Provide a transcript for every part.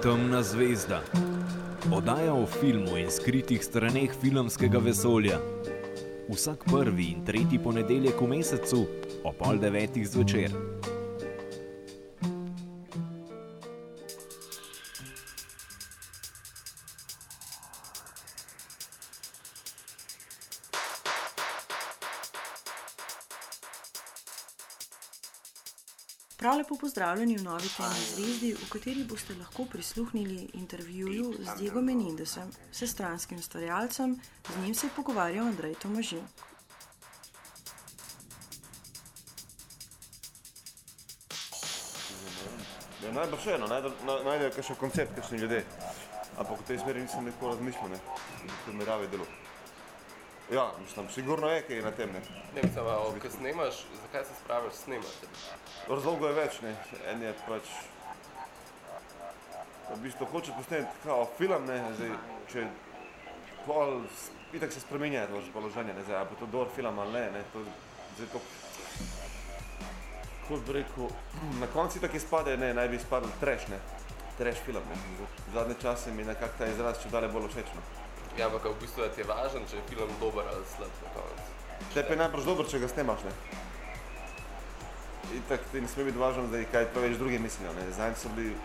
Temna zvezda. Oddaja o filmu in skritih straneh filmskega vesolja. Vsak prvi in tretji ponedeljek v mesecu ob 8:30 zvečer. Prav lepo pozdravljeni v novi Temni zvezdi, v kateri boste lahko prisluhnili intervjuju z Diego Menendezom, vsestranskim ustvarjalcem. Z njim se je pogovarjal Andrej Tomažin. Najbrž eno, najdejo kakšen koncept, kakšni ljudje. Ampak v tej smeri nisem nekako razmišljal, ne, v primerjavi delu. Ja, mislim, sigurno je, kaj je na tem, ne. Ne, mislim, ko snemaš, zakaj se spraviš snemati? Razlogov je več, ne. En je pač, v bistvu hoče posneti kao film, ne, zdaj, če pol, itak se spreminja to razpoloženje, ne, zdaj, ali pa to dober film ali ne, to, zdaj to, kot bi rekel, na konci itak izpade, ne, naj bi izpadel trash, ne, trash film, ne, v zadnje čase mi nekako ta izraz čedalje bolj všeč, no. Ja, ampak v bistvu ti je važno, če je film dober ali slab na koncu. Tebi je najbrž dober, če ga snemaš, ne. Itak ti ne sme biti važno, zdaj, kaj preveč drugi mislijo, ne. Zdaj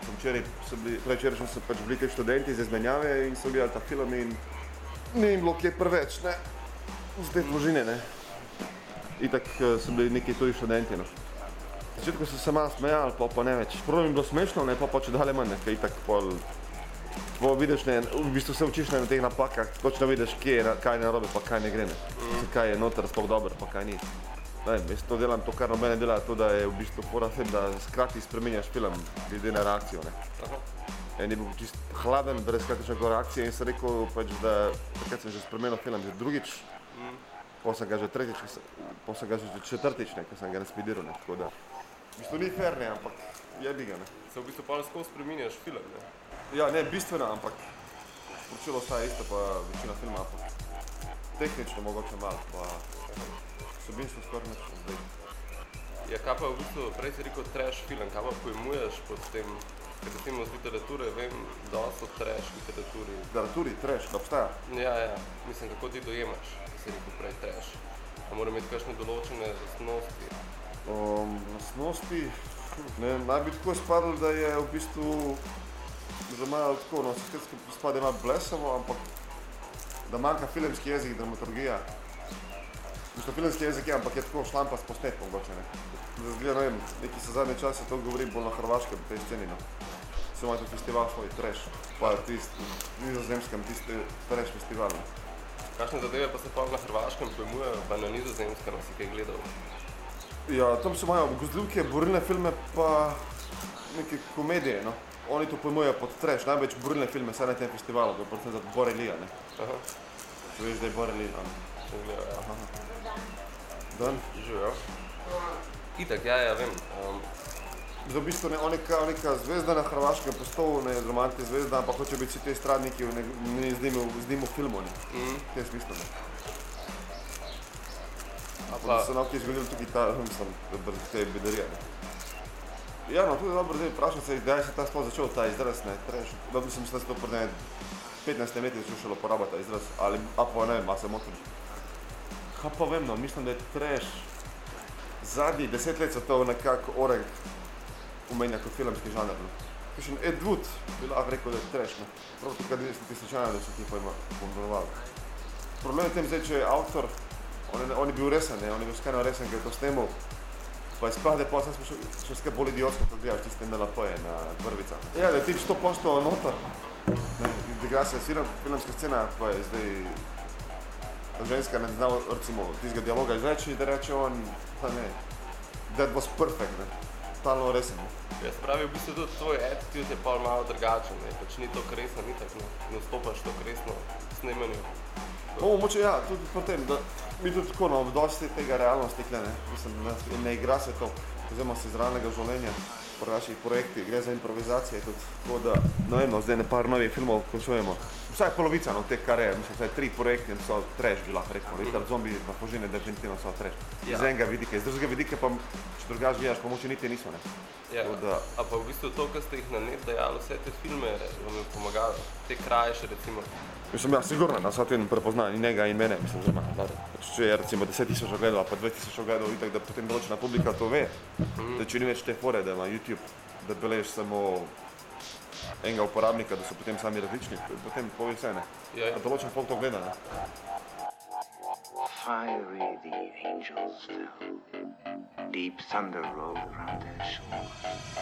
včeraj so pač bili kaj študenti iz izmenjave in so gledali ta film in ni jim bilo kje preveč, ne, z te družine, ne. Itak so bili neki tuji študenti, no. V začetku so se malo smejali, pa ne več. Prvo mi je bilo smešno, ne, pa čedalje manj, ne, kaj itak pol. Vidiš, ne, v bistvu se učiš na teh napakah, točno vidiš, kaj je narobe, pa kaj ne gre, ne. Kaj je noter sploh dobro, pa kaj ni. Jaz to delam, to kar nobene dela, to da je v bistvu fora tem, da skrati spreminjaš film glede na reakcijo, ne. En je bil čist hladen, brez kakršnega reakcije in sem rekel pač, da takrat sem že spremenil film že drugič, pa sem ga že tretjič, pa sem ga že četrtič, ne, ko sem ga naspediral, ne, tako da. V bistvu ni fair, ne, ampak jebi ga, ne. Se v bistvu pa skozi spreminjaš film, ne? Ja, ne bistveno, ampak sporočilo ostaja isto, pa večina filma, ampak tehnično mogoče malo, pa vsebinsko skoraj nič zdaj. Ja, kaj pa v bistvu, prej si rekel trash film, kaj pa pojmuješ pod tem, ker recimo z literature vem dosti o trash literaturi. Literaturi, trash, da obstaja? Ja, mislim, kako ti dojemaš, ki si rekel prej trash. A mora imeti kakšne določene lastnosti? Lastnosti, ne, naj bi tako spadlo, da je v bistvu že malo tako, no, sestetsko spade malo blesavo, ampak da manjka filmski jezik, dramaturgija. Mislim, filmski jezik je, ampak je tako šlampast posnet mogoče, ne. Zdaj zgleda, ne vem, neki se zadnje čase to govori bolj na hrvaškem, v tej sceni, no. Se ima to festival svoj trash, pa tisti, nizozemskem, tisti trash festival, ne. Kakšne zadeve pa se pa na hrvaškem pojmujejo, pa na nizozemskem, si kaj gledal? Ja, tam so imajo grozljivke, borilne filme, pa neke komedije, no. Oni to pojmujejo pod trash, največ borilne filme, saj na tem festivalu, to je predvsem za Borrelia, ne. Aha. Če veš, da je Borrelia, ne. Sem gledal, ja. Dan? Živijo. Itak, ja, vem. V bistvu on je neka zvezda na hrvaškem postolu, ne, romanti zvezda, ampak hoče biti vsi te stradniki z njim v filmu, ne. V tem smislu, ne. Da so nekaj zgodili tukaj ta, mislim, te bedarije, ne. Ja, no, tudi dobro, zdaj vprašam se, kdaj se ta sploh začel ta izraz, ne, trash. Da mislim, da se to pred 15 leti začelo uporabljati ta izraz, ali, pa ne vem, se motim. Kaj pa vem, no, mislim, da je trash. Zadnjih 10 let se to nekako oreg umenja kot filmski žanr, ne. Kakšen Ed Wood bi lahko rekel, da je trash, ne. Prav tukaj 20 tisočanja, da so ti pojmenovali. Problem je tem zdaj, če je avtor, on je bil resen, ne, on je bil skrajno resen, ker je to snemal. Pa izpade, pa sem še skaj bolj idiotsko, ko gledaš tiste NLP-je na Vrvicah. Ja, da ti 100% noter. Igra se filmska scena, pa je zdaj ženska ne zna, recimo, tistega dialoga izreči, da reče on, pa ne, that was perfect, ne, totalno resen, ne. Ja, se pravi, v bistvu tudi tvoj attitude je pa malo drugačen, ne, pač ni to resno, ni tako, ne vstopaš to resno v snemanju. Mogoče ja, tudi po tem, da mi tudi tako, no, dosti tega realnosti kle, ne, mislim, ne igra se to, vzema se iz realnega življenja. pri naših projektih, gre za improvizacije tudi, tako da, no vem, zdaj par novih filmov končujemo. Vsaj polovica, no, teh kar je, mislim, vsaj 3 projekti so trash, bi lahko rekel. Liter zombi na Fužine definitivno so trash. Z enega vidika, iz drugega vidika pa, če drugač gledaš, pa moče niti niso, ne. Ja, a pa v bistvu to, ko ste jih na net dajali, vse te filme vam je pomagalo, te krajše recimo? Mislim, ja, sigurno, da vsak teden prepozna in njega in mene, mislim, že ima. Če je recimo 10.000 ogledov, pa 2.000 ogledov, itak, da potem določena publika to ve, da če ni več te fore, da ima YouTube, da belež samo enega uporabnika, da so potem sami različni, potem pove vse, ne. Ja. A določen folk to gleda, ne. Fiery the angels fell. Deep thunder rolled around their shores.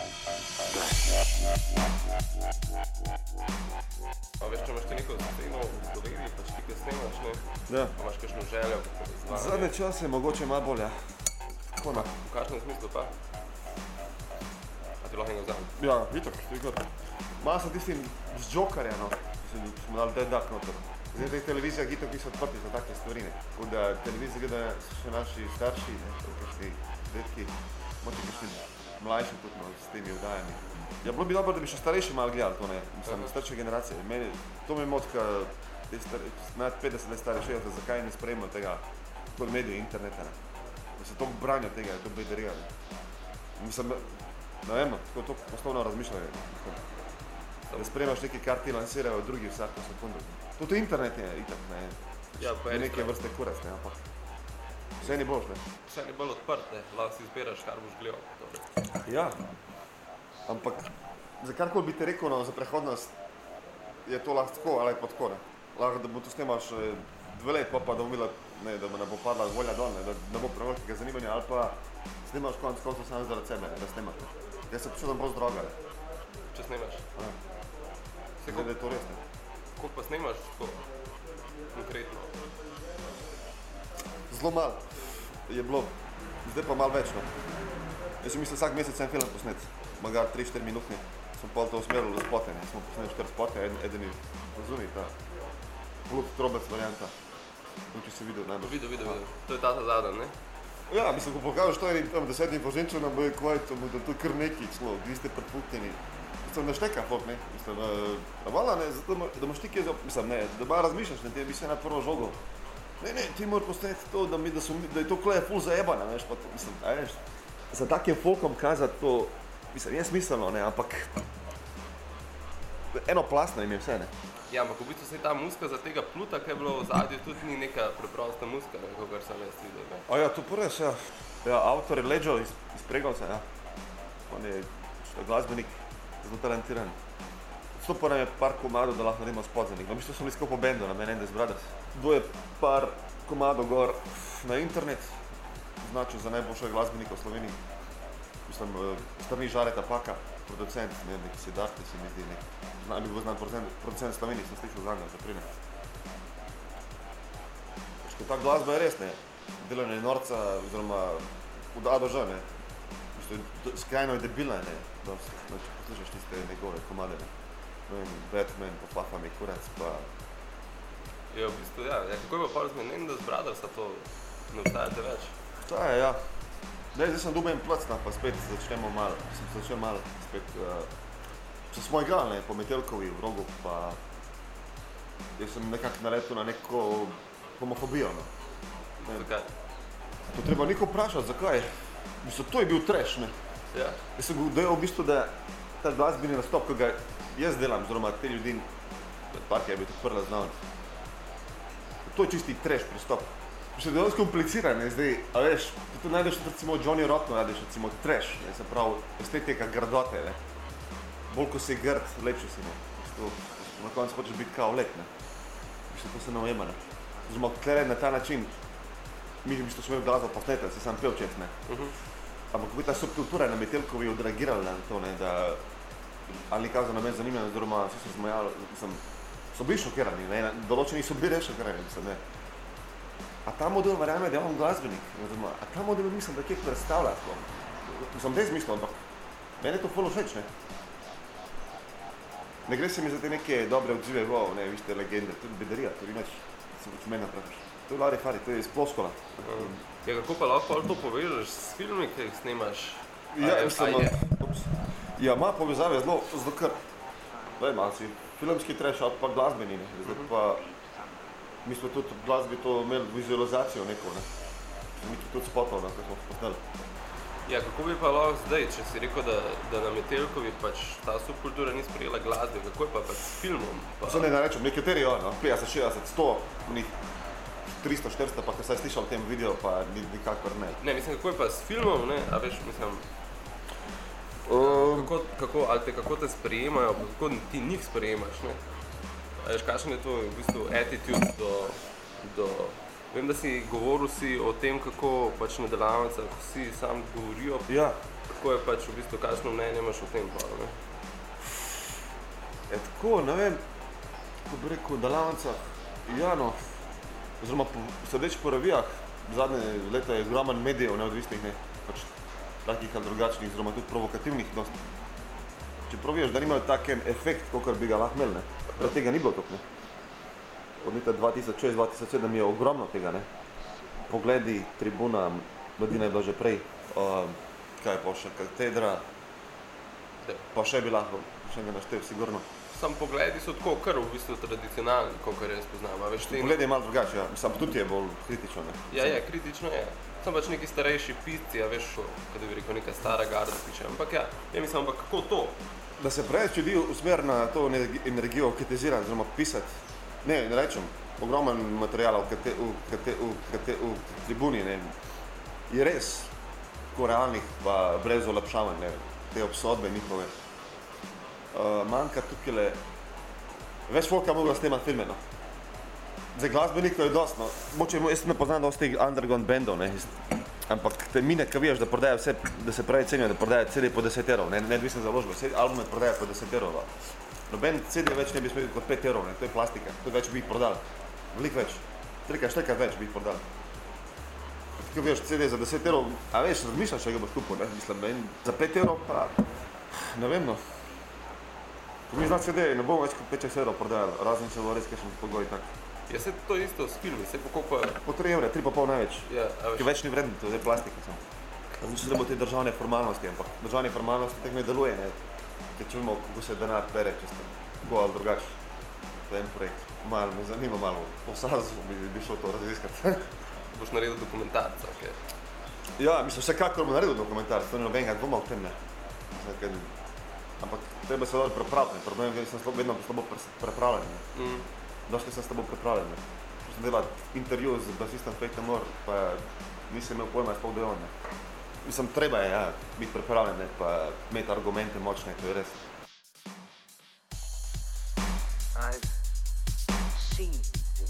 A veš, če imaš te neko sceno v Sloveniji, pač ti kaj snemaš, ne? Ja. A imaš kakšno željo, kako izvajanje? Zadnje čase mogoče malo bolj, ja. Tako, ne. V kakšnem smislu pa? A ti lahko enega vzamem? Ja, itak, sigurno. Malo sem tistim z Jokerja, no. Smo dali Dead Duck noter. Zdaj teh televizijah itak niso odprti za take stvari, ne. Tako da televizije gledajo še naši starši, ne, kakšni detki, moče kakšni mlajši tudi, no, s temi oddajami. Ja, bilo bi dobro, da bi še starejši malo gledali to, ne, mislim, starše generacije. Meni, to me motka, nad 50 let stari 60, zakaj ne sprejemajo tega kot medije, interneta, ne. Da se toliko branijo tega, je to bedarija, ne. Mislim, ne vem, tako to osnovno razmišljajo. Da spremaš nekaj, kar ti lansirajo drugi vsako sekundo. Tudi internet je itak, ne, Ja, po eni neke strani. vrste kurac, ne, ampak vse ni boš, ne. Vse ni bolj odprt, ne? Lahko si izbiraš, kar boš gledal. Dobro. Ja, ampak za karkoli bi ti rekel, no, za prihodnost je to lahko tako ali pa tako, ne. Lahko, da bo to snemaš 2 let, pa da bo imela, ne, da bo ne bo padla volja dol, ne, da ne bo prevelikega zanimanja, ali pa snemaš konec koncev samo zaradi sebe, ne, da snemaš. Jaz se počutim bolj zdroga, ne. Če snemaš. Ja. Se Zdaj, da je to res, ne. koliko pa snemaš, tako konkretno? Zelo malo je bilo, zdaj pa malo več, no. Jaz sem mislil vsak mesec en film posnet, magar 3-4 minutni. Sem pol to usmeril v spote, ne. Smo posneli 4 spote, eden je razumij, ta Blood Trobec varianta. Če si videl najbolj. Videl. To je ta zadnja, ne? Ja, mislim, ko pokažeš to enim tam 10 Boženčanom, bo je kvajto, da to je kar neki celo, vi ste predpuhteni. Mislim, ne šteka folk, ne. Mislim, vala, ne, zato da imaš ti kje, mislim, ne, da malo razmišljaš, ne, ti bi se na prvo žogo. Ne, ti moraš posneti to, da je to kleje ful zajebane, veš, pa to, mislim, a veš, za takim folkom kazati to, mislim, je smiselno, ne, ampak enoplastno jim je vse, ne. Ja, ampak v bistvu se ta muzika za tega Pluta, ki je bilo v zadju, tudi ni neka preprosta muzika, kakor sem jaz videl, ne? A ja, to res, ja. Ja, avtor je Leđo iz Pregovca, ja. On je glasbenik, zelo talentiran. Odstopil nam je par komadov, da lahko naredimo spot za njih. No, mi smo bili skupaj po bendu na Menendez Brothers. Kdo je par komadov gor na internet, označil za najboljšega glasbenika v Sloveniji. Mislim, strani Žareta Paka, producent, ne vem, neki Siddharti se mi zdi, bi bil znan producent Sloveniji, sem slišal za njega, za prine. Ko ta glasba je res, ne, delanje norca, oziroma od A do Ž, ne. Skrajno je debilna, ne, da poslušaš tiste njegove komade, ne. Ne vem, Batman, pa Fafa mi kurac, pa... Ja, v bistvu, ja. Kako je pa pol z Menendez Brothersa to? Ne obstajate več? Obstaja, ja. Zdaj sem dobil en plac, pa spet začnemo malo, spet, če smo igrali, ne, po Metelkovi v Rogu, pa jaz sem nekako naletel na neko homofobijo, no. Zakaj? To treba neko vprašati, zakaj? Mislim, to je bil trash, ne. Ja. Jaz sem dojel v bistvu, da ta glasbeni nastop, ko ga jaz delam, oziroma te ljudi, park je bil tudi prla znaven, to je čisti trash pristop. Še da je kompliciran, ne, zdaj, a veš, ti najdeš recimo Johnny Rotten, najdeš recimo trash, ne, se pravi, estetika grdote, ne. Bolj ko si grd, lepši si, ne. Na koncu hočeš biti kao lep, ne. To se ne ujema, ne. Oziroma, tle na ta način, mi v bistvu smo imeli glasbo posnete, se sam pel čez, ne. Ampak kako je ta subkultura na Metelkovi odreagirala na to, ne, da ali ni kazal na meni zanimljeno, oziroma vsi so zmajali, mislim, so bili šokirani, ne, določeni so bili res šokirani, mislim, ne. A ta model verjame, da je on glasbenik, oziroma, a ta model mislim, da kje predstavlja to. Sem res mislil, ampak meni je to ful všeč, ne. Ne gre se mi za te neke dobre odzive, wow, ne, vi ste legende, to je bedarija, to ni nič, se pač meni napraviš. To je Lari Fari, to je iz ploskola. Ja, kako pa lahko to povežeš s filmi, ki jih snemaš? Ja, mislim, Ja, ima povezave zelo kar, daj malo si, filmski trash ali pa glasbeni, ne. Zdaj pa, mi smo tudi v glasbi to imeli vizualizacijo neko, ne. Mi tudi spotov, ne, ko smo spoznali. Ja, kako bi pa lahko zdaj, če si rekel, da na Metelkovi pač ta subkultura ni sprejela glasbe, kako je pa pač s filmom? Zdaj ne rečem, nekateri jo, no, 50, 60, 100, njih 300, 400, pa ko sem slišal o tem video, pa nikakor ne. Ne, mislim, kako je pa s filmom, ne, a veš, mislim, kako te sprejemajo, kako ti njih sprejemaš, ne? A veš, kakšen je to v bistvu attitude do vem, da si govoril o tem, kako pač na delavnicah vsi sam govorijo, ja. Kako je pač v bistvu, kakšno mnenje imaš o tem pa, ne? Tako, ne vem, ko bi rekel, v delavnicah, ja no, oziroma sedeč po revijah, zadnje leta je ogromen medijev neodvisnih, ne, pač takih ali drugačnih, oziroma tudi provokativnih, no, čeprav veš, da nimajo takem efekt, kakor bi ga lahko imeli, ne, da tega ni bilo toliko, ne. Od leta 2006-2007 je ogromno tega, ne. Pogledi, Tribuna, Mladina je bila že prej, kaj je pa še, Katedra, pa še bi lahko, še ne naštel, sigurno. Sam pogledi so tako kar v bistvu tradicionalni, kakor jaz poznam, a veš, Pogled je malo drugače, ja, mislim, tudi je bolj kritično, ne. Ja, kritično je. Sam pač neki starejši pisci, a veš, kada bi rekel, neka stara garda piše, ampak ja, mislim, ampak kako to? Da se preveč ljudi usmer na to energijo kritizirati, oziroma pisati. Ne rečem, ogromen materiala v Tribuni, ne, je res tako realnih, pa brez olepšavanj, ne, te obsodbe njihove. Manjka tukajle, več folka mogla snemati filme, no. Zdaj glasbenikov je dosti, no, moče jaz ne poznam dosti teh underground bandov, ne, ampak te mine, ko vidiš, da prodajajo vse, da se pravi cenijo, da prodajajo CD po 10 €, ne odvisno založbe, vse albume prodajajo po 10 €. Noben CD več ne bi smel kot 5 €, ne, to je plastika, to več bi jih prodali, veliko več, 3-4 več bi jih prodali. Tako veš, CD za 10 €, a veš, razmišljaš, če ga boš kupil, ne, mislim, za 5 € pa, ne vem, no. Ko mi zna CD, ne bomo več kot 5-6 € prodajali, razen če bo res kakšen pogoj tak. Ja, se to isto s filmi, se kako pa... Po 3 €, 3,5 največ, ja, ki več ni vredno, to je plastika samo. Razmišljam, da bo te državne formalnosti, ampak državne formalnosti tako ne deluje, ne. Ker čujemo, kako se denar pere, če ste tako ali drugače za en projekt. Malo me zanima, malo po Sarzu bi šel to raziskati. Boš naredil dokumentarca, ok? Ja, mislim, vsekakor bom naredil dokumentarca, to ni nobenega dvoma v tem, ne. Ampak treba se dobro pripraviti, problem je, da sem vedno slabo pripravljen, ne. Došli sem slabo pripravljen, ne. Šel sem delati intervju z basistom Fate No More, pa nisem imel pojma, sploh da je on, ne. Mislim, treba je, ja, biti pripravljen, ne, pa imeti argumente močne, to je res. I've seen things.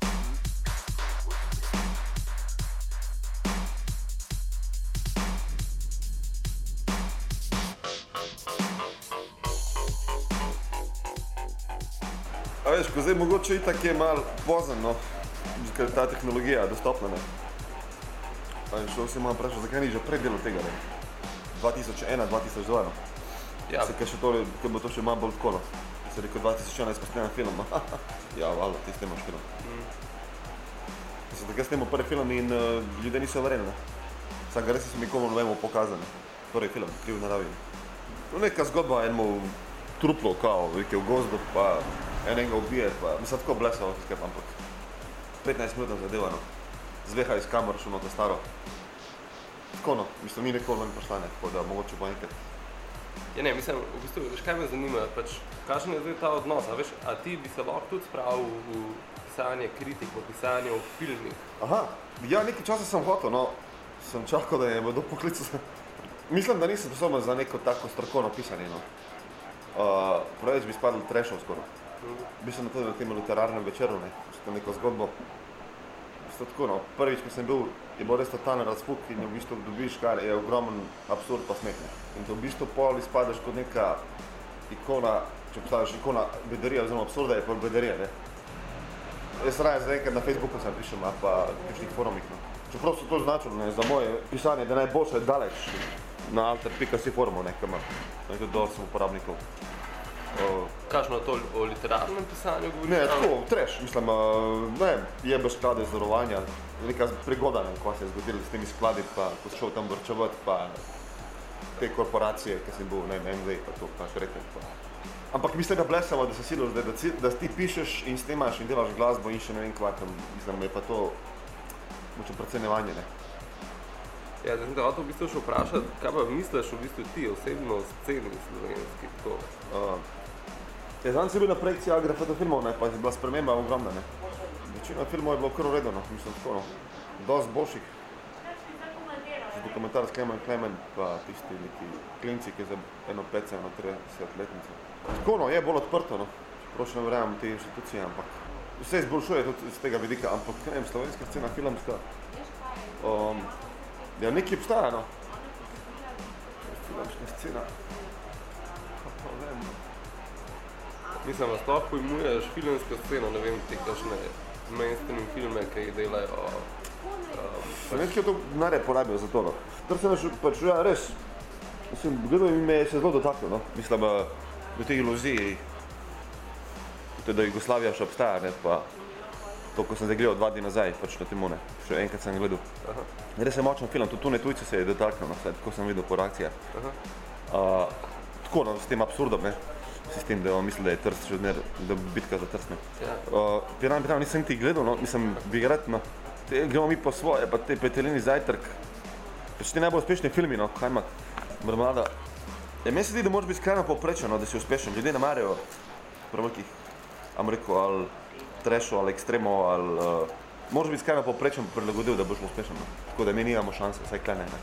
A veš, ko zdaj mogoče itak je malo pozen, no, ker je ta tehnologija dostopna, ne. Šel si malo vprašal, zakaj ni že prej delal tega, ne? 2001, 2002, no. Ja. Se kaj še to, kaj bo to še malo bolj tako, no. Ker si rekel 2011 pa snemam film, no. Ja, valjda, ti snemaš film. Sem takrat snemal prvi film in ljudje niso verjeli, ne. Sam ga res nisem nikomu novemu pokazal, ne. Prvi film, Kriv v naravi. No, neka zgodba enemu truplo, kao, v gozdu, pa enega ubije, pa mislim, tako blesalo, ampak 15 minut zadeva, no. Zveha iz kamor šel na to staro. Tako no, mislim, ni nekolo ni prišla, ne, tako da mogoče bo enkrat. Ja ne, mislim, v bistvu, veš kaj me zanima, pač, kakšen je zdaj ta odnos, a veš, a ti bi se lahko tudi spravil v pisanje kritik, v pisanje o filmih? Aha, ja, nekaj časa sem hotel, no, sem čakal, da je me do poklical. Mislim, da nisem sposoben za neko tako strokovno pisanje, no. Preveč bi spadal trashov skoro. Mislim, na tem literarnem večeru, ne, neko zgodbo. Tako, no. Prvič, ko sem bil, je bil res totalni razpuk in v bistvu dobiš, kar je ogromen absurd pa smeh, ne. In to v bistvu pol izpadeš kot neka ikona, če postaviš ikona bedarija oziroma absurda, je pol bedarija, ne. Jaz raje zdaj enkrat na Facebooku sem pišem, a pa kakšnih forumih, no. Čeprav so to značilo, ne, za moje pisanje, da najboljše je daleč na alter.si forumu, ne, kam tudi dosti sem uporabnikov. Kakšno to o literarnem pisanju govoriš? Ne, tako, trash, mislim, ne, jebeš sklade iz darovanja, neka prigoda, ne, ko se je zgodilo s temi skladi, pa ko šel tam vrčevati, pa te korporacije, ki sem bil, ne vem, MV, pa to, pa še rekel. Ampak mislim, da blesamo, da se silo, da ti pišeš in snemaš in delaš glasbo in še ne vem kvakem, mislim, je pa to moče precenevanje, ne. Ja, zdaj sem te hotel v bistvu še vprašati, kaj pa misliš v bistvu ti osebno o sceni slovenski, tako? Zadnjič sem bil na projekciji Agrafeta filmov, ne, pa je bila sprememba ogromna, ne. Večina filmov je bilo kar uredo, no, mislim, tako, no. Dosti boljših. Dokumentar s Klemen, pa tisti neki klinci, ki je za eno 5, eno 30-letnico. Tako, no, je bolj odprto, no. Čeprav še ne verjamem te inštitucije, ampak vse izboljšuje tudi z tega vidika, ampak, ne vem, slovenska scena filmska, ja, nekaj obstaja, no. Filmska scena, pa vem, no. Mislim, da sploh pojmuješ filmsko sceno, ne vem, te kakšne mainstream filme, ki jih delajo. Slovenski to denarje porabijo za to, no. Ter se naš, pač, ja, res, mislim, gledal me je se zelo dotaknil, no. Mislim, do teh iluzij, da Jugoslavija še obstaja, ne, pa to, ko sem zdaj gledal 2 dni nazaj, pač na temu, ne, še enkrat sem gledal. Aha. Res je močen film, tudi Tune Tujce se je dotaknil, no, tako sem videl po reakcijah. Tako, no, s tem absurdom, ne, s tem, da on misli, da je Trst še odmer, da bi bitka za Trst, ne. Piran nisem ti gledal, no, mislim, bi rad, no, gremo mi po svoje, pa te Petelini zajtrk, pač ti najbolj uspešni filmi, no, kaj ima Marmelada. Ja, meni se zdi, da moraš biti skrajno povprečen, no, da si uspešen, ljudje ne marajo prevelikih, ali trashov, ali ekstremov, ali moraš biti skrajno povprečen prilagodil, da boš uspešen, no. Tako da mi nimamo šanse, vsaj klene, ne.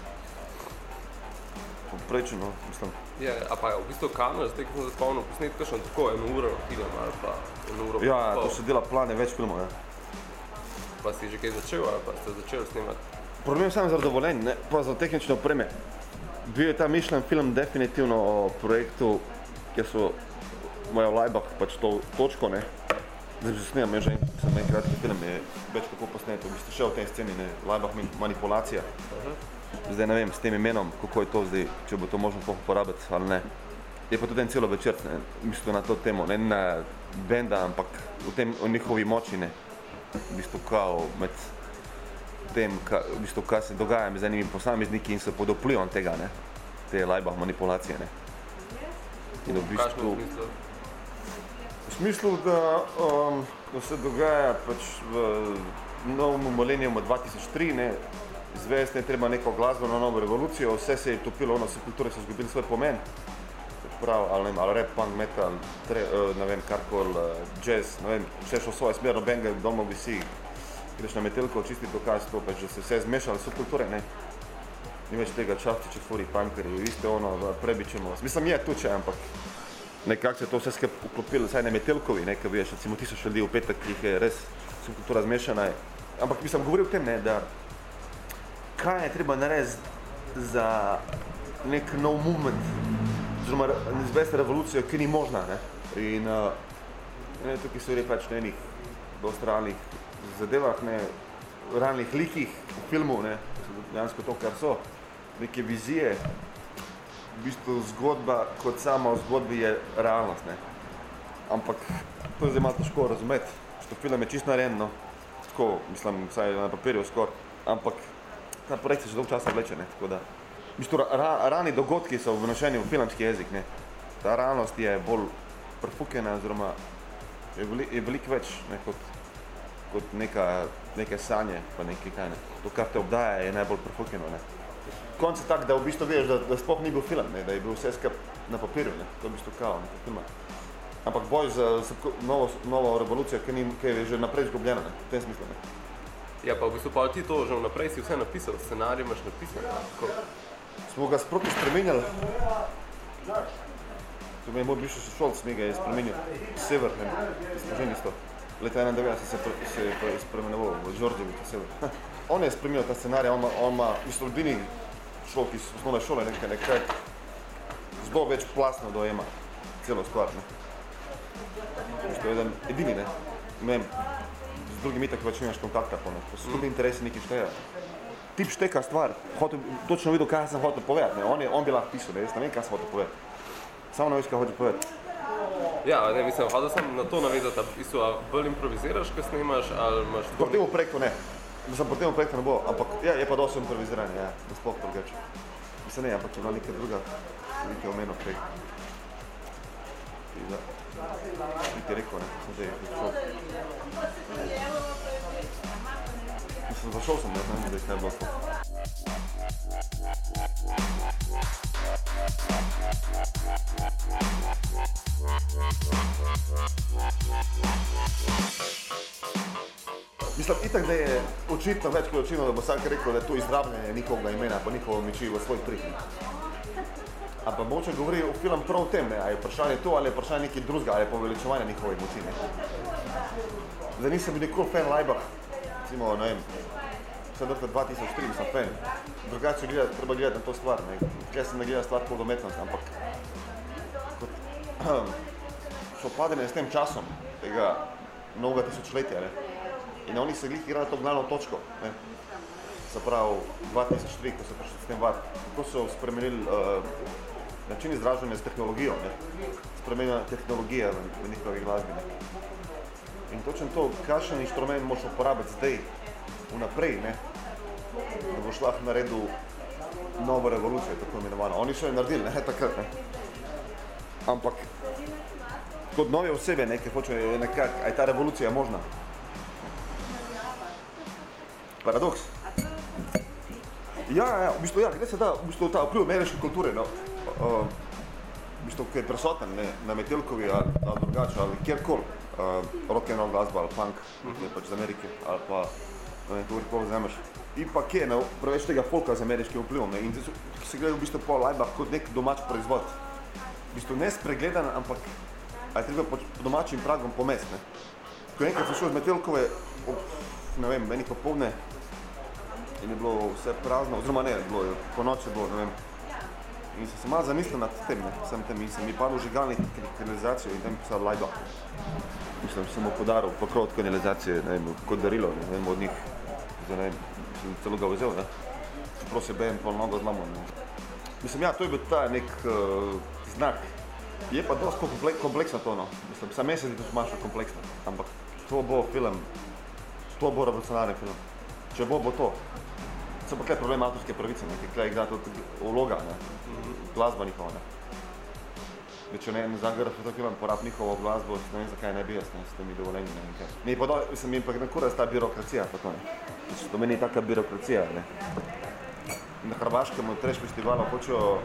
Povprečen, no, mislim. Ja, a pa v bistvu kamer, zdaj, ko sem se spomnil posnet kakšen tako 1 uro film, ali pa 1 uro ja, to se dela plane več filmov, ja. Pa si že kaj začel, ali pa ste začeli snemati? Problem samo zaradi dovoljenj, ne, pa za tehnične opreme. Bil je ta mišljen film definitivno o projektu, kjer so moja v Lajbah pač to točko, ne. Zdaj že snemam, že sem en kratki film, je več kako posnet, v bistvu še v tej sceni, ne, Lajbah manipulacija. Zdaj ne vem, s tem imenom, kako je to zdaj, če bo to možno sploh uporabiti ali ne. Je pa tudi en celo večer, ne, mislim na to temo, ne na benda, ampak o njihovi moči, ne. V bistvu kao med tem, v bistvu, kaj se dogaja med enimi posamezniki in so pod vplivom tega, ne, te Lajbah manipulacije, ne. In v bistvu, v smislu, da se dogaja pač v novem mileniumu 2003, ne, izvesti je treba neko glasbeno novo revolucijo, vse se je topilo, vse kulture so izgubili svoj pomen, prav, ali rap, punk, metal, ne vem, karkoli, jazz, ne vem, vse šlo svoje smer, nobenega domov visi, greš na Metelko, čisti dokaz to, pač, da se vse zmešali subkulture, ne. Ni več tega čaftiči, furi, punkerji, iste ono, prebičemo. Mislim, je tuče, ampak nekako se to vse skupaj uklopilo, saj na Metelkovi, ne, ko veš, recimo 1000 ljudi v petek, ki jih je res subkultura zmešana. Ampak bi sem govoril o tem, ne, da kaj je treba narediti za nek nov movement, oziroma izvesti revolucijo, ki ni možna, ne. In tukaj so pač na enih dosti realnih zadevah, ne, realnih likih v filmu, ne, dejansko to, kar so, neke vizije, v bistvu zgodba kot sama v zgodbi je realnost, ne. Ampak to je zdaj malo težko razumeti, što film je čisto narejen, no, tako, mislim, vsaj na papirju skoraj, ampak ta projekt se že dolgo časa vleče, ne, tako da, v bistvu realni dogodki so vnošeni v filmski jezik, ne. Ta realnost je bolj prefukena, oziroma je veliko več, ne, kot neke sanje, pa nekaj kaj, ne. To, kar te obdaja, je najbolj prefukeno, ne. Konc je tak, da v bistvu veš, da sploh ni bil film, ne, da je bil vse na papirju, ne, to je v bistvu kao nekaj filma. Ampak boj za novo revolucijo, ki je že naprej izgubljena, ne, v tem smislu, ne. Ja, pa v bistvu pa ti to že vnaprej si vse napisal, scenarij imaš napisan, kako? Smo ga sproti spremenjali. To mi je moj bivši sošolc, mi ga je spremenil. Sever, ne, izpoženisto. Leta 91 se je spremenoval v Đorđevića, Sever. On je spremenil ta scenarij, on ima v bistvu edini človek iz osnovne šole, nekaj zelo več plasno dojema celo stvar, ne. V bistvu je edini, ne. Ne vem, z drugimi tako več nimaš kontakta, pa so tudi interesi nekaj šteja. Tip šteka stvar, točno videl, kaj sem hotel povedati, ne. On bi lahko pisal, ne, jaz ne vem, kaj sem hotel povedati. Samo ne veš, kaj hoče povedati. Ja, ne, mislim, hotel sem na to navezati, v bistvu, a bolj improviziraš, ko snimaš, ali imaš... Po temu projektu ne. Mislim, po temu projektu ne bo, ampak ja, je pa dosti improviziranje, ja, da sploh drugače. Se ne, ampak je bila neka druga, nekaj omenil prej. Ti rekel, ne, sem zdaj šel. Mislim, zašel sem, ne znam, da je kaj bilo to. Mislim, itak, da je očitno več kot očitno, da bo vsak rekel, da je to izrabljanje njihovega imena pa njihovo moči v svoj prid. Ampak mogoče govori o film prav o tem, ne, a je vprašanje to ali je vprašanje nekaj drugega, ali je poveličevanje njihove moči, ne. Zdaj nisem bil nikoli fan Laibach, recimo, ne vem, vse leta 2003 sem fan. Drugače treba gledati na to stvar, ne. Tukaj sem ne gledal stvar kot umetnost, ampak kot sopadanje s tem časom, tega novega tisočletja, ne. In oni se glih igrali to glavno točko, ne. Se pravi, 2003, ko so prišli s tem kako so spremenili način izražanja s tehnologijo, ne. Spremenila tehnologija v njihovi glasbi, ne. In točno to, kakšen inštrument moraš uporabiti zdaj, vnaprej, ne, da boš lahko naredil novo revolucijo, tako imenovano. Oni so jo naredili, ne, takrat, ne. Ampak kot nove osebe, ne, ki hočejo nekako, a je ta revolucija možna? Paradoks. Ja, v bistvu, gre se da, v bistvu, ta vpliv ameriške kulture, no, v bistvu, ki je prisoten, ne, na Metelkovi ali drugače, ali kjerkoli, rock and roll glasba ali punk, ki je pač z Amerike, ali pa, ne vem, kjerkoli vzameš. In pa kje, ne, preveč tega folka z ameriškim vplivom, ne, in ki se gleda v bistvu po Laibach kot nek domač proizvod. V bistvu ne spregledan, ampak a je treba po domačim pragom pomest, ne. Ko enkrat sem šel z Metelkove, ne vem, meni popoldne, in je bilo vse prazno, oziroma ne, po noči je bilo, ne vem. In sem se malo zamislil nad tem, ne, in sem mi padel žigalnik kanalizacijo in tam pisal Laibach. Mislim, sem mu podaril pokrov od kanalizacije, ne vem, kot darilo, ne vem, od njih, ne vem, sem celo ga vzel, ne. Čeprav se bejem pol nogo zlomil, ne. Mislim, ja, to je bil ta nek znak. Je pa dosti kompleksno to, no. Mislim, sam mesec je tudi manjša kompleksno, ampak to bo film, to bo revolucionarni film. Če bo to. Se pa kaj problem avtorske pravice, ne, kaj igra tudi vloga, ne, glasba njihova, ne. Če ne, za GRF film porab njihovo glasbo, ne vem, zakaj ne bi jaz, ne, s temi dovoljenji, ne vem kaj. Mi je pa mislim, mi pa nekura ta birokracija, pa to, ne. To meni je taka birokracija, ne. Na Hrvaškem v trash festivalu hočejo,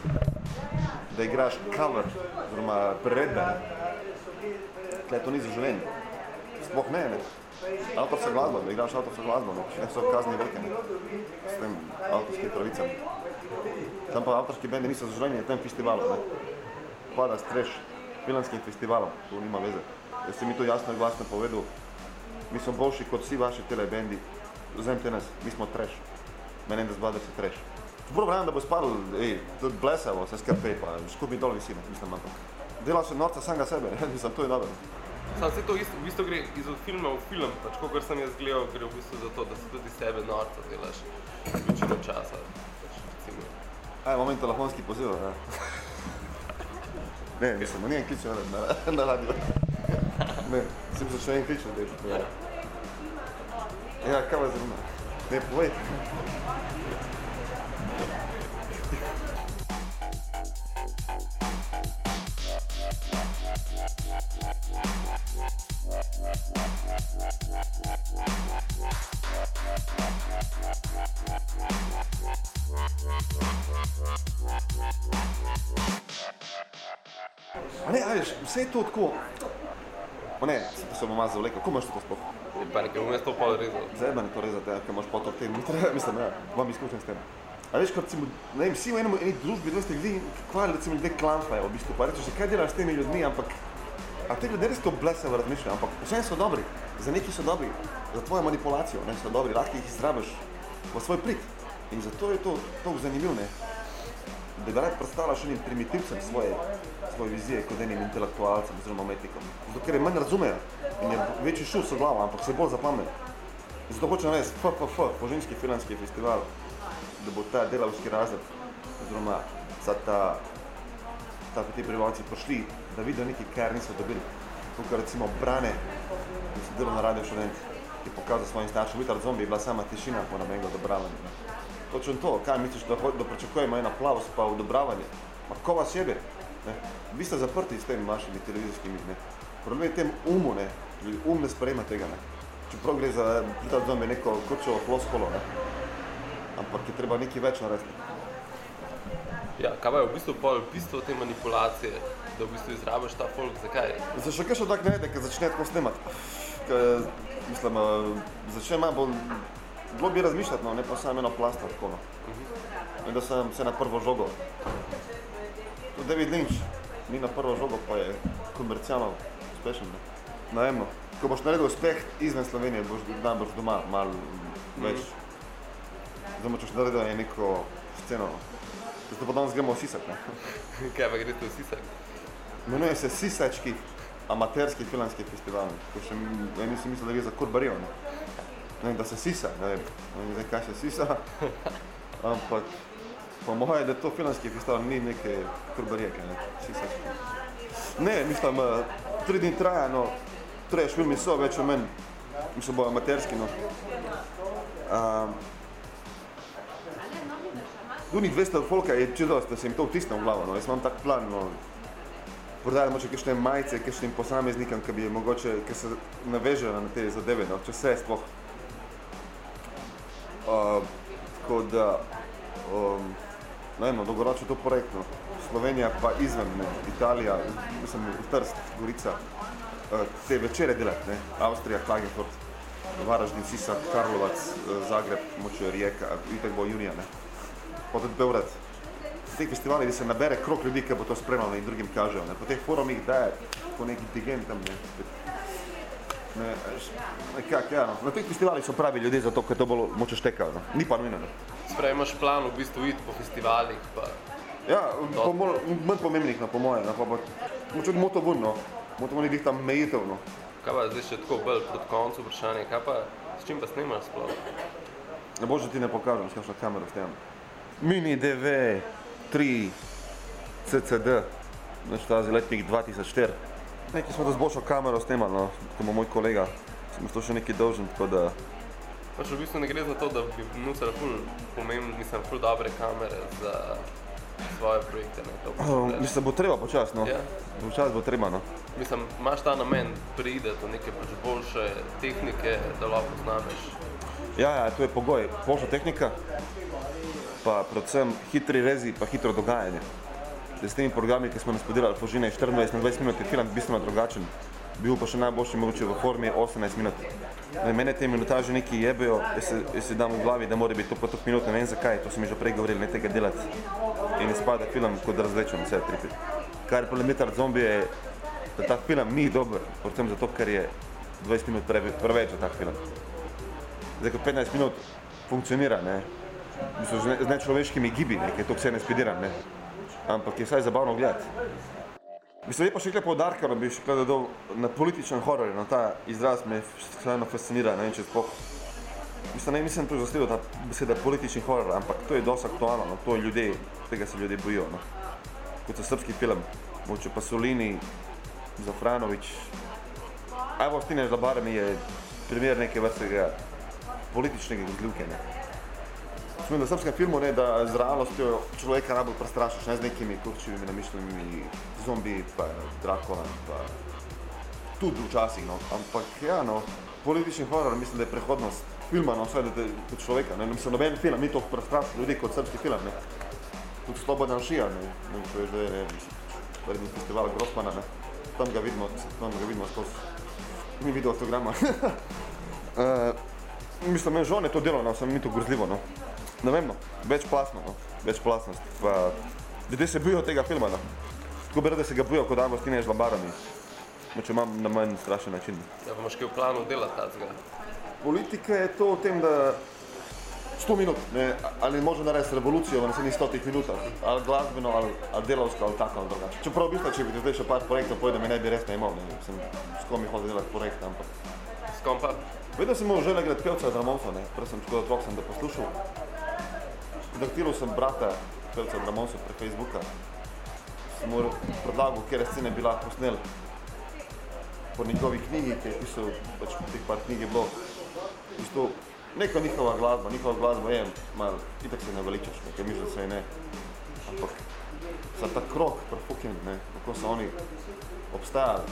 da igraš cover, oziroma priredbe, ne. Tle to ni za življenje. Sploh ne, ne. Avtorska glasba, da igraš avtorska glasba, ne so kazni velike, ne, s tem avtorskim pravicami. Tam pa avtorski bendi niso zaživljeni na tem festivalu, ne. Pada s trash filmskim festivalom, to nima veze. Jaz sem mi to jasno in glasno povedal, mi smo boljši kot vsi vaši telebendi, vzemite nas, mi smo trash. Meni da zbada si trash. Čeprav pravim, da bo spadl, tudi blesavo, se skrpej pa, skupaj dol visi, ne, mislim, ampak. Delal se norca samega sebe, ne, mislim, to je dobro. Sam se to v bistvu gre iz filma v film, pač kakor sem jaz gledal, gre v bistvu za to, da si tudi sebe norca delaš večino časa, pač recimo. Moment telefonski poziv, ja. Ne, mislim, ni en klič na radio. Ne, sem se še en klič na delu. Ja, kaj vas zanima? Ne, povej. A ne, a veš, vse je to tako. Pa ne, to se bo malo zavlekel, kako imaš to sploh? Pa nekaj bom jaz to pol rezal. Zajebanje to rezati, ja, ker imaš pol to v tem, mislim, ja, vam izkušen s tem. A veš, kot recimo, ne vem, vsi v eni družbi, dosti ljudi, kvar recimo ljudje klamfajo v bistvu, pa rečeš, kaj delaš s temi ljudmi, ampak a te ljudje res to blesavo razmišljajo, ampak vsem so dobri, za neki so dobri, za tvojo manipulacijo, ne, so dobri, lahko jih izrabiš v svoj prid. In zato je to zanimivo, ne, da ga rad predstavljaš enim primitivcem svoje vizije kot enim intelektualcem oziroma umetnikom. Zato, ker je manj razumejo in je večji šus v glavo, ampak se bolj zapomne. Zato hoče narediti FFF, Fužinski filmski festival, da bo ta delavski razred, oziroma ti prebivalci prišli, da vidijo nekaj, kar niso dobili. Tukaj recimo Brane, ki se delal na Radio Študent, ki je pokazal svojim staršem, Vitar Zombi je bila sama tišina po namenju odobravanja. točno to, kaj misliš, da pričakujemo en aplavz pa odobravanje? Ma ko vas jebe? Ne? Vi ste zaprti s tem vašimi televizijskimi, ne? Problem je tem umu, ne? Ne sprejema tega, ne? Čeprav gre za pritat zombi neko kočevo floskolo, ne? Ampak je treba nekaj več narediti. Ja, kaj pa je v bistvu te manipulacije, da v bistvu izrabiš ta folk, zakaj? Za še kaj še tak najde, ker začne tako snemati. Mislim, začne malo bolj, bilo bi razmišljati, no, ne pa samo eno plasta tako, no. In da sem se na prvo žogo. To David Lynch ni na prvo žogo, pa je komercialno uspešen, ne. Najemno. Ko boš naredil uspeh izven Slovenije, boš najbolj doma malo več. Zdaj boš naredil neko sceno, no. Zato pa danes gremo v Sisak, ne? Kaj pa greste v Sisak? Imenuje se Sisački amaterski filmski festival, ko še nisem mislil, da gre za Kurbarijo, ne? Ne vem, da se sisa, ne vem, kaj se sisa, ampak po moje, da to filmski festival ni neke Kurbarijeke, ne? Sisački. Ne, mislim, 3 dni traja, no, treješ filmi so, več o meni, mislim, bo amaterski, no. Unih 200 folka je čidost, da se jim to vtisne v glavo, no. Jaz imam tak plan, no, prodajati moče kakšne majice, kakšnim posameznikom, ki bi mogoče, ki se navežejo na te zadeve, no, če se sploh. Tako da, ne vem, dolgoročno to projekt, no. Slovenija pa izven, ne, Italija, mislim, Trst, Gorica, te večere delati, ne, Avstrija, Klagenfurt, Varaždin, Sisak, Karlovac, Zagreb, moče Rijeka, itak bo junija, ne. Pa tudi Beograd. V teh festivalih se nabere krog ljudi, ki bo to spremljalo in drugim kažejo, ne. Po teh forumih daje po neki digent tam, ne. Nekak, ja, no. Na teh festivalih so pravi ljudje zato, ker to bolj moče štekajo, no. Ni pa nujno, ne. Sprej imaš plan v bistvu iti po festivalih, pa... Ja, manj pomembnih, no, po moje, no, pa moče od Motovun, no. Motovun je tam mejitev, no. Kaj pa zdaj še tako bolj proti koncu vprašanje, kaj pa, s čim pa snimaš sploh? Ne bože ti ne pokažem, s kakšno kamero s tem. Mini DV 3 CCD, naštazi letnik 2004. Nekaj smo da z boljšo kamero snemali, no, kot moj kolega, sem to še nekaj dolžen, tako da... Pač v bistvu ne gre za to, da bi nosila ful dobre kamere za svoje projekte, ne, to pa mislim, bo treba počas, no. Ja. Počas bo treba, no. Mislim, imaš ta namen pride do neke pač boljše tehnike, da lahko znameš? Ja, to je pogoj. Boljša tehnika, pa predvsem hitri rezi, pa hitro dogajanje. S temi programi, ki smo nas podelali po žine 24 na 20 minut, je film bistveno drugačen. Bil pa še najboljši mogoče v formi 18 minut. Mene te minutaže neki jebejo, jaz si dam v glavi, da mora biti to po toliko minut, ne vem zakaj, to sem že prej govoril, ne tega delati. In izpada film kot razvlečen vse tripi. Kar je Prolemetar zombije je, da ta film ni dober, predvsem zato, ker je 20 minut preveč za tak film. Zdaj, ko 15 minut funkcionira, ne, z nečloveškimi gibi, ne, ker to vse ne spediram, ne, ampak je vsaj zabavno gledati. Mislim, je pa še nekaj poudarka, bi še dodal na političen horor, na ta izraz me vseeno fascinira, ne vem, če sploh. Mislim, to je zasledil ta beseda politični horor, ampak to je dosti aktualno, no, to je ljudje, tega se ljudje bojijo, no. Kot so srpski film, moče Pasolini, Zafranović, Ajvo Stine z Labarami je primer neke vrstega političnega grozljivke, ne. Mislim, da v srpskem filmu, ne, da z realnostjo človeka najbolj prestrašiš, ne z nekimi kurčivimi namišljenimi zombiji, pa Dracula, pa tudi včasih, no, ampak ja, no, politični horor, mislim, da je prehodnost filma, no, vsaj kot človeka, ne, mislim, noben film ni toliko prestrašil ljudi kot srpski film, ne, tudi Slobodan Šija, ne, to je zdaj, ne, verjetno festival Grossmana, ne, tam ga vidimo skozi, ni video autograma. Mislim, meni žal je to delo, no, sem mi to grozljivo, no. Ne vem, no, večplastnost, pa ljudje se bojijo tega filma, no. Tako bi rad, da se ga bojijo, kot Ajvo Stine z Labarami, če imam na manj strašen način. Ja, pa imaš kaj v planu delati tacga? Politika je to v tem, da 100 minut, ne, ali može narediti revolucijo v naslednjih 100 minutah, ali glasbeno, ali delavsko, ali tako, ali drugače. Čeprav v bistvu, če bi zdaj še par projektov povedal, mi ne bi resno imel, ne, s kom mi hodil delati projekt, ampak... S kom pa? Vedno sem imel želja gledati pevca od Ramonsa, ne, prej sem tako otrok sem da poslušal. Kontaktiral sem brata pevca od Ramonsa prek Facebooka. Sem mu predlagal, kjer scene bi lahko posnel po njegovi knjigi, ki je pisal, pač teh par knjig je bilo. V bistvu neka njihova glasba je, malo, itak se ne veličaš, nekaj misliš, da se je ne. Ampak za ta krok prefukin, ne, kako so oni obstajali.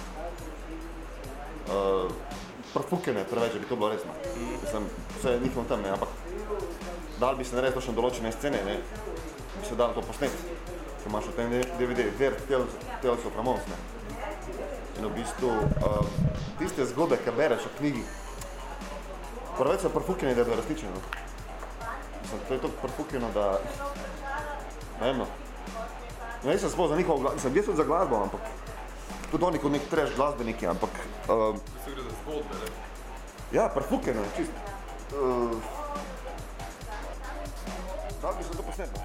Prefukene preveč, bi to bilo resno. Mislim, vse je njihovom tam, ne, ampak dal bi se narediti točno določene scene, ne, bi se dal to posneti. Ko imaš v tem DVD, Tales of Ramones, ne. In v bistvu, tiste zgodbe, ki bereš v knjigi, preveč so prefukene, da je resničeno. Mislim, to je toliko prefukeno, da, ne vem, no. No, jaz sem sploh za njihovo glasbo, mislim, jaz sem za glasbo, ampak tudi oni kot nek trash glasbeniki, ampak... Se gre za zgodbe, ne? Ja, prefukeno, čist. Da bi se to posnetno.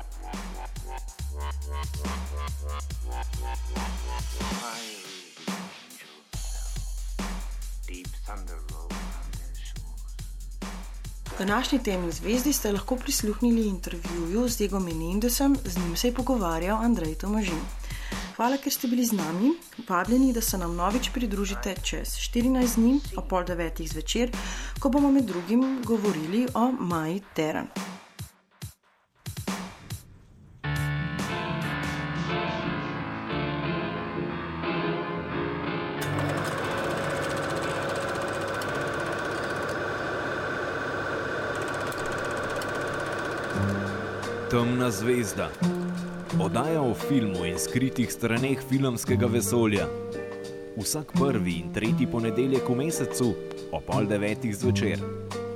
Deep thunder roll around their shores. Današnji Temni zvezdi ste lahko prisluhnili intervjuju z Diegom Menendezem, z njim se je pogovarjal Andrej Tomažin. Hvala, ker ste bili z nami. Vabljeni, da se nam novič pridružite čez 14 dni ob 8:30 zvečer, ko bomo med drugim govorili o Maji Teran. Temna zvezda. Oddaja o filmu in skritih straneh filmskega vesolja. Vsak prvi in tretji ponedeljek v mesecu ob 8:30 zvečer.